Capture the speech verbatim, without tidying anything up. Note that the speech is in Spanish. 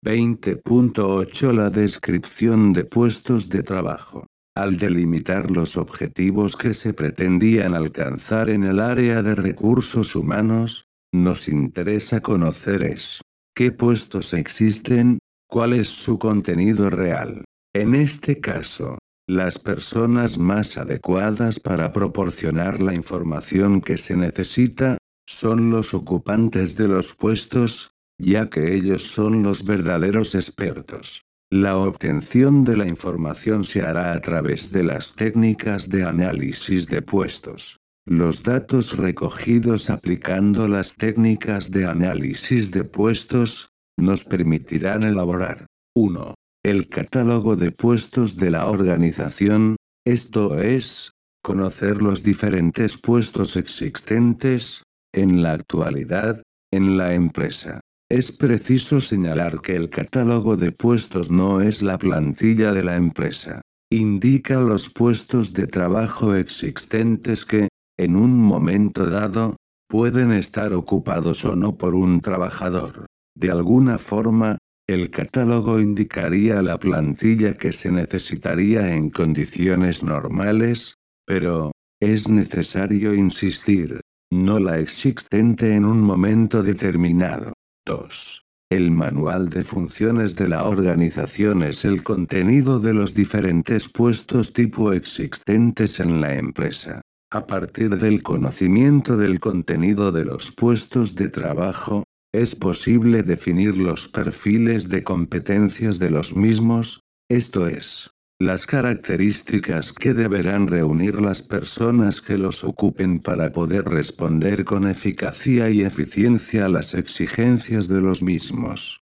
veinte punto ocho La descripción de puestos de trabajo. Al delimitar los objetivos que se pretendían alcanzar en el área de recursos humanos, nos interesa conocer es qué puestos existen, cuál es su contenido real. En este caso, las personas más adecuadas para proporcionar la información que se necesita, son los ocupantes de los puestos, ya que ellos son los verdaderos expertos. La obtención de la información se hará a través de las técnicas de análisis de puestos. Los datos recogidos aplicando las técnicas de análisis de puestos, nos permitirán elaborar uno. El catálogo de puestos de la organización, esto es, conocer los diferentes puestos existentes, en la actualidad, en la empresa. Es preciso señalar que el catálogo de puestos no es la plantilla de la empresa. Indica los puestos de trabajo existentes que, en un momento dado, pueden estar ocupados o no por un trabajador. De alguna forma, el catálogo indicaría la plantilla que se necesitaría en condiciones normales, pero, es necesario insistir, no la existente en un momento determinado. dos. El manual de funciones de la organización es el contenido de los diferentes puestos tipo existentes en la empresa. A partir del conocimiento del contenido de los puestos de trabajo, es posible definir los perfiles de competencias de los mismos, esto es, las características que deberán reunir las personas que los ocupen para poder responder con eficacia y eficiencia a las exigencias de los mismos.